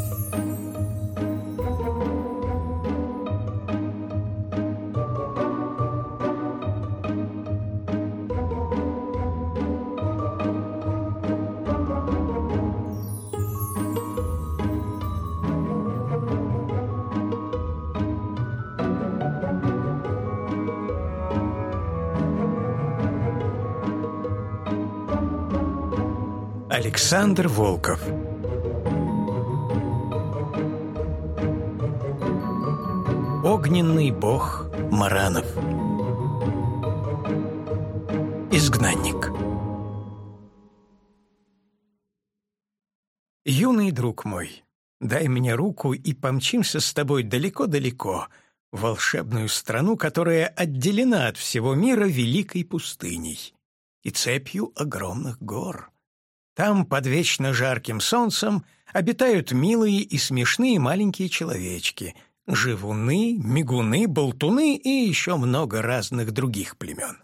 Александр Волков. Огненный бог Маранов. Изгнанник. Юный друг мой, дай мне руку и помчимся с тобой далеко-далеко, в волшебную страну, которая отделена от всего мира великой пустыней и цепью огромных гор. Там, под вечно жарким солнцем, обитают милые и смешные маленькие человечки — живуны, мигуны, болтуны и еще много разных других племен.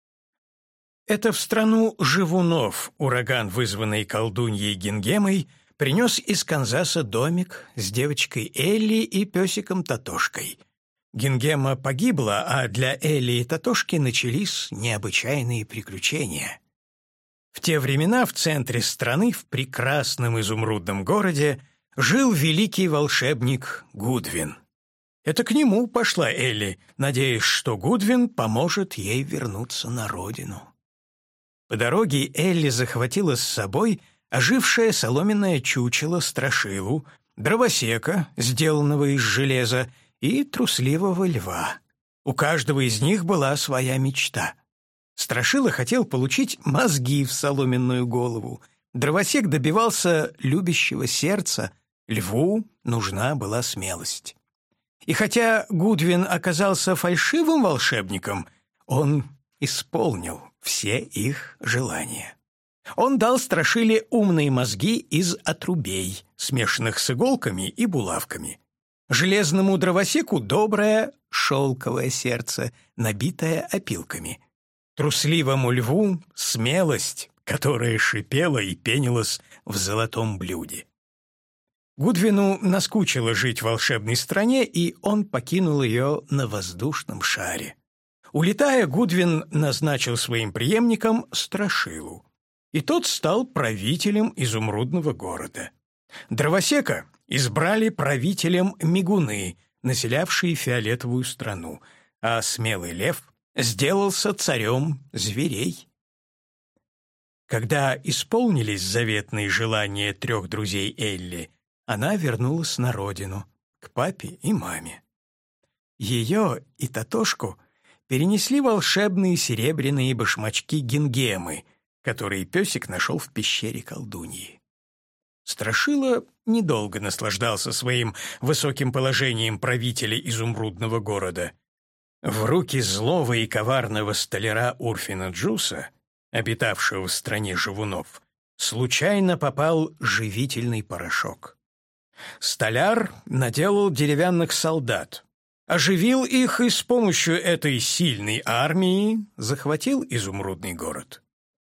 Это в страну живунов ураган, вызванный колдуньей Гингемой, принес из Канзаса домик с девочкой Элли и песиком Татошкой. Гингема погибла, а для Элли и Татошки начались необычайные приключения. В те времена в центре страны, в прекрасном изумрудном городе, жил великий волшебник Гудвин. Это к нему пошла Элли, надеясь, что Гудвин поможет ей вернуться на родину. По дороге Элли захватила с собой ожившее соломенное чучело Страшилу, дровосека, сделанного из железа, и трусливого льва. У каждого из них была своя мечта. Страшила хотел получить мозги в соломенную голову, дровосек добивался любящего сердца, льву нужна была смелость. И хотя Гудвин оказался фальшивым волшебником, он исполнил все их желания. Он дал Страшиле умные мозги из отрубей, смешанных с иголками и булавками. Железному дровосеку доброе шелковое сердце, набитое опилками. Трусливому льву — смелость, которая шипела и пенилась в золотом блюде. Гудвину наскучило жить в волшебной стране, и он покинул ее на воздушном шаре. Улетая, Гудвин назначил своим преемником Страшилу, и тот стал правителем изумрудного города. Дровосека избрали правителем мигуны, населявшие фиолетовую страну, а смелый лев сделался царем зверей. Когда исполнились заветные желания 3 друзей Элли, она вернулась на родину, к папе и маме. Ее и Татошку перенесли волшебные серебряные башмачки Гингемы, которые песик нашел в пещере колдуньи. Страшила недолго наслаждался своим высоким положением правителя изумрудного города. В руки злого и коварного столяра Урфина Джуса, обитавшего в стране живунов, случайно попал живительный порошок. Столяр наделал деревянных солдат, оживил их и с помощью этой сильной армии захватил изумрудный город.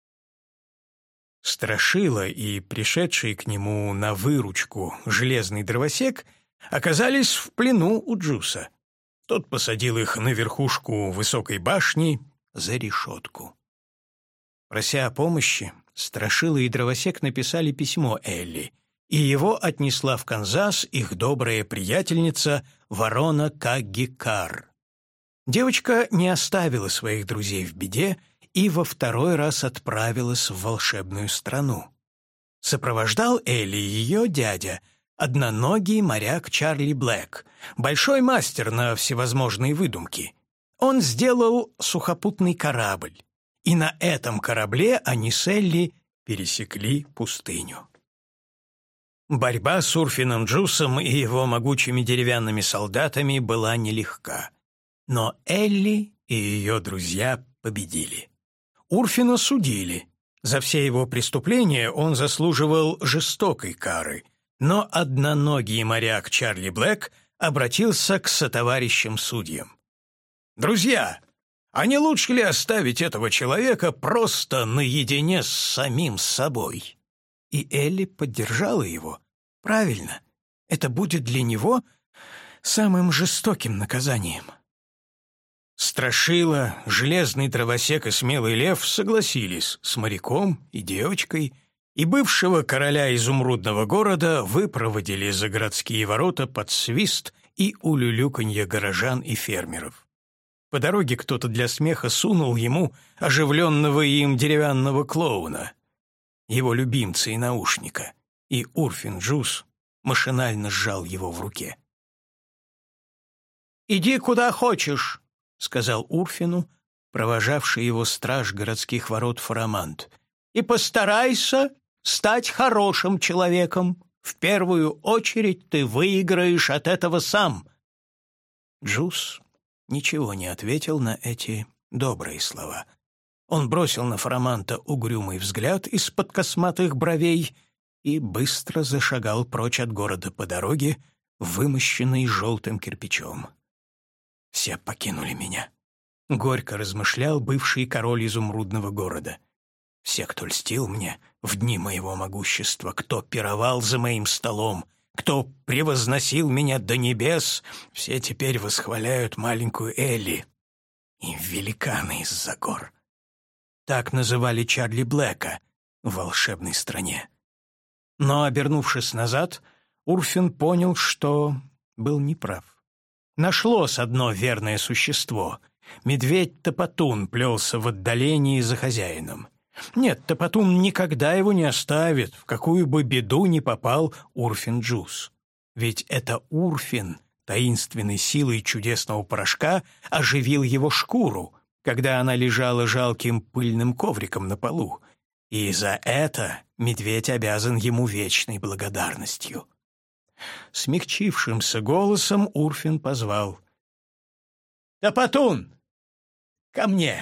Страшила и пришедший к нему на выручку железный дровосек оказались в плену у Джуса. Тот посадил их на верхушку высокой башни за решетку. Прося о помощи, Страшила и дровосек написали письмо Элли, и его отнесла в Канзас их добрая приятельница ворона Каггикар. Девочка не оставила своих друзей в беде и во 2-й раз отправилась в волшебную страну. Сопровождал Элли ее дядя, одноногий моряк Чарли Блэк, большой мастер на всевозможные выдумки. Он сделал сухопутный корабль, и на этом корабле они с Элли пересекли пустыню. Борьба с Урфином Джусом и его могучими деревянными солдатами была нелегка. Но Элли и ее друзья победили. Урфина судили. За все его преступления он заслуживал жестокой кары, но одноногий моряк Чарли Блэк обратился к сотоварищам-судьям. «Друзья, а не лучше ли оставить этого человека просто наедине с самим собой?» И Элли поддержала его. Правильно. Это будет для него самым жестоким наказанием. Страшила, железный дровосек и смелый лев согласились с моряком и девочкой, и бывшего короля изумрудного города выпроводили за городские ворота под свист и улюлюканье горожан и фермеров. По дороге кто-то для смеха сунул ему оживленного им деревянного клоуна, его любимца и наушника, и Урфин Джюс машинально сжал его в руке. «Иди куда хочешь», — сказал Урфину, провожавший его страж городских ворот Фарамант, «и постарайся стать хорошим человеком. В первую очередь ты выиграешь от этого сам». Джюс ничего не ответил на эти добрые слова. Он бросил на Фараманта угрюмый взгляд из-под косматых бровей и быстро зашагал прочь от города по дороге, вымощенной желтым кирпичом. «Все покинули меня», — горько размышлял бывший король изумрудного города. «Все, кто льстил мне в дни моего могущества, кто пировал за моим столом, кто превозносил меня до небес, все теперь восхваляют маленькую Элли и великаны из-за гор». Так называли Чарли Блэка в волшебной стране. Но, обернувшись назад, Урфин понял, что был неправ. Нашлось одно верное существо. Медведь-топотун плелся в отдалении за хозяином. Нет, топотун никогда его не оставит, в какую бы беду ни попал Урфин Джюс. Ведь это Урфин, таинственной силой чудесного порошка, оживил его шкуру, когда она лежала жалким пыльным ковриком на полу. И за это медведь обязан ему вечной благодарностью. Смягчившимся голосом Урфин позвал: «Топотун, ко мне!»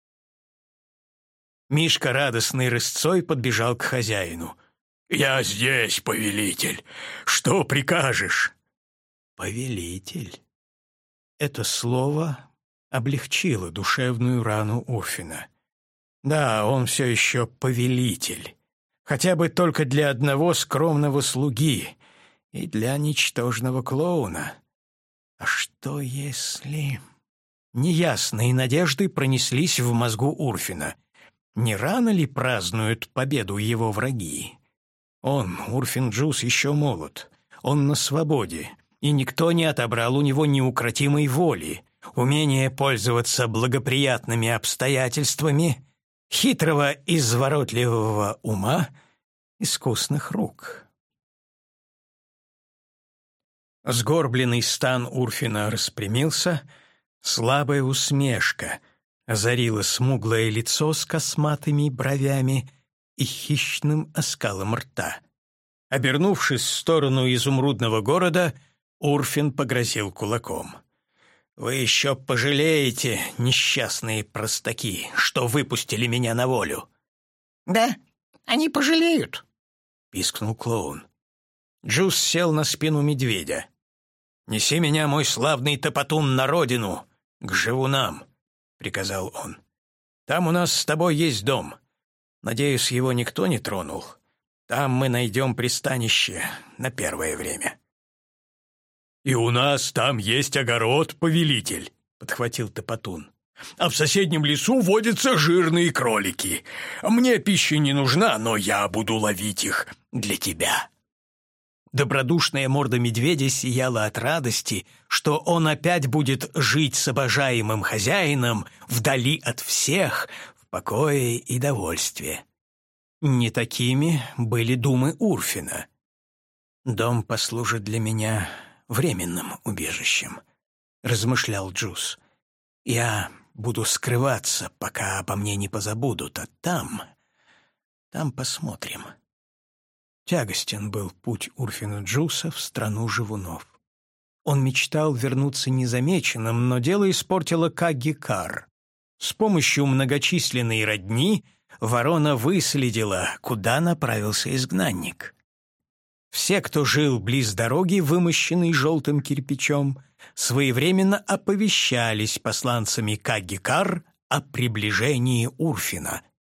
Мишка, радостный рысцой, подбежал к хозяину. «Я здесь, повелитель. Что прикажешь?» «Повелитель». Это слово облегчило душевную рану Урфина. Да, он все еще повелитель. Хотя бы только для одного скромного слуги и для ничтожного клоуна. А что если... Неясные надежды пронеслись в мозгу Урфина. Не рано ли празднуют победу его враги? Он, Урфин Джюс, еще молод. Он на свободе, и никто не отобрал у него неукротимой воли, умения пользоваться благоприятными обстоятельствами, хитрого и изворотливого ума, искусных рук. Сгорбленный стан Урфина распрямился, слабая усмешка озарила смуглое лицо с косматыми бровями и хищным оскалом рта. Обернувшись в сторону изумрудного города, Урфин погрозил кулаком. «Вы еще пожалеете, несчастные простаки, что выпустили меня на волю!» «Да, они пожалеют!» — пискнул клоун. Джюс сел на спину медведя. «Неси меня, мой славный топотун, на родину, к живунам!» — приказал он. «Там у нас с тобой есть дом. Надеюсь, его никто не тронул. Там мы найдем пристанище на первое время». «И у нас там есть огород, повелитель», — подхватил топотун. «А в соседнем лесу водятся жирные кролики. Мне пища не нужна, но я буду ловить их для тебя». Добродушная морда медведя сияла от радости, что он опять будет жить с обожаемым хозяином вдали от всех, в покое и довольстве. Не такими были думы Урфина. «Дом послужит для меня временным убежищем», — размышлял Джюс. «Я буду скрываться, пока обо мне не позабудут, а там посмотрим». Тягостен был путь Урфина Джюса в страну живунов. Он мечтал вернуться незамеченным, но дело испортило Кагги-Кар. С помощью многочисленной родни ворона выследила, куда направился изгнанник. Все, кто жил близ дороги, вымощенной желтым кирпичом, своевременно оповещались посланцами Кагги-Кар о приближении Урфина.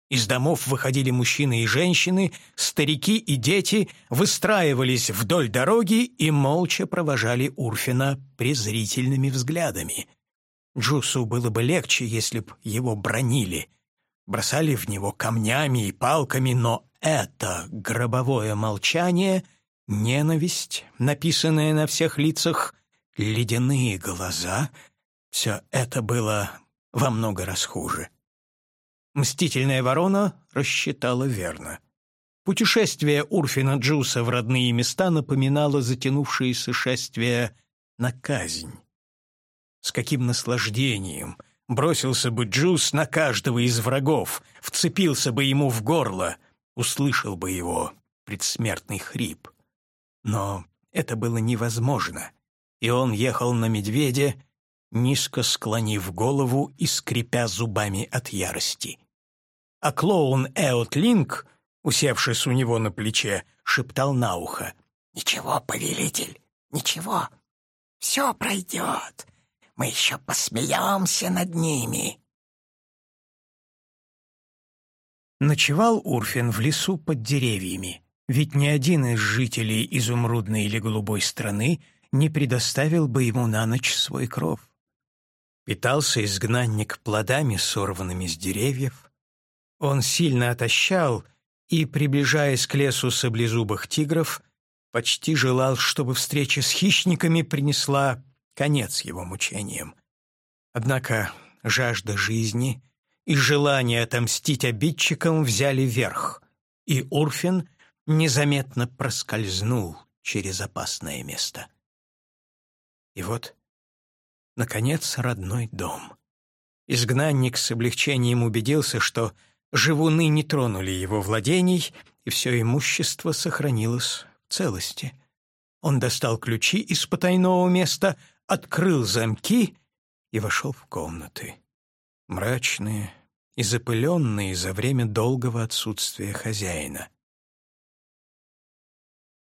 Из домов выходили мужчины и женщины, старики и дети, выстраивались вдоль дороги и молча провожали Урфина презрительными взглядами. Джусу было бы легче, если б его бранили, бросали в него камнями и палками, но это гробовое молчание, ненависть, написанная на всех лицах, ледяные глаза — все это было во много раз хуже. Мстительная ворона рассчитала верно. Путешествие Урфина Джуса в родные места напоминало затянувшееся шествие на казнь. С каким наслаждением бросился бы Джус на каждого из врагов, вцепился бы ему в горло, услышал бы его предсмертный хрип. Но это было невозможно, и он ехал на медведе, низко склонив голову и скрипя зубами от ярости. А клоун Эотлинг, усевшись у него на плече, шептал на ухо: «Ничего, повелитель, ничего, все пройдет, мы еще посмеемся над ними». Ночевал Урфин в лесу под деревьями, ведь ни один из жителей изумрудной или голубой страны не предоставил бы ему на ночь свой кров. Питался изгнанник плодами, сорванными с деревьев. Он сильно отощал и, приближаясь к лесу саблезубых тигров, почти желал, чтобы встреча с хищниками принесла конец его мучениям. Однако жажда жизни и желание отомстить обидчикам взяли верх, и Урфин незаметно проскользнул через опасное место. И вот, наконец, родной дом. Изгнанник с облегчением убедился, что живуны не тронули его владений, и все имущество сохранилось в целости. Он достал ключи из потайного места, открыл замки и вошел в комнаты. Мрачные и запыленные за время долгого отсутствия хозяина.